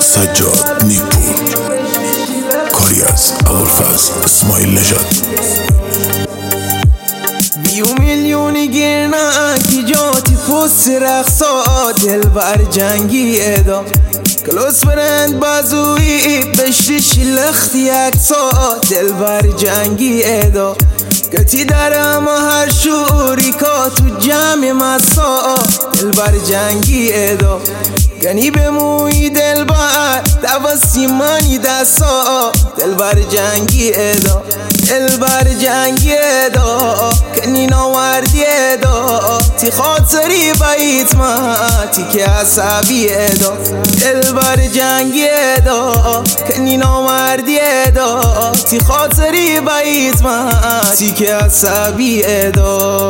سجاد نیکپور، کاری از ابوالفضل اسماعیل نژاد. بیو میلیونی گرنا کی جاتی پست رقصا دل بر جنگی ادا کلوس برند بازوی بشش لختی اکسا دل بر جنگی ادا گتی درم هر شوری کا تو جمع مسا دل بر جنگی ادا گنی به موی دل بر دوا سیمانی دستا دل بر جنگی ادا دل بر جنگی ادا کنی ناوردی ادا تی خاطری بایت ما تی که عصبی ادا دل بر جنگی ادا کنی ناوردی ادا تی خاطری بایت ما تی که عصبی ادا.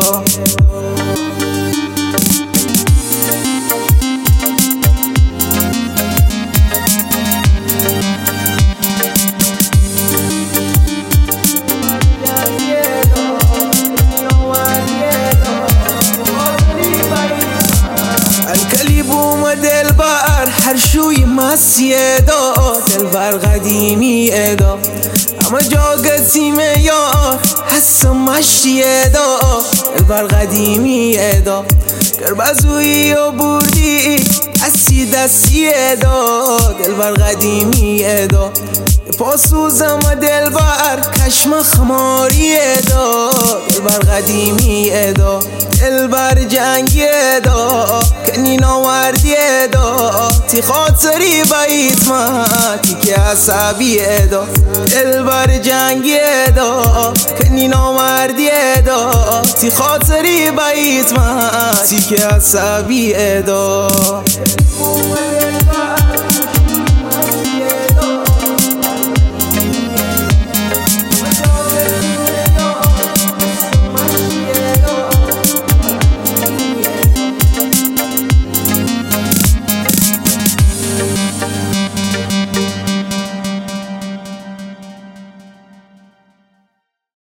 دل بر هر شوی مسی ادا دل بر قدیمی ادا اما جا قسیم یار حس مشتی ادا دل بر قدیمی ادا گربزوی و بردی اسی دستی ادا دل بر قدیمی ادا پاسوزم دل بر کشم خماری ادا دل بر قدیمی ادا دل بر جنگی ادا کنی ناوردی ادا تی خاطری بایت ما تی که عصبی ادا دل بر جنگی ادا کنی ناوردی ادا تی خاطری بایت ما تی که عصبی ادا.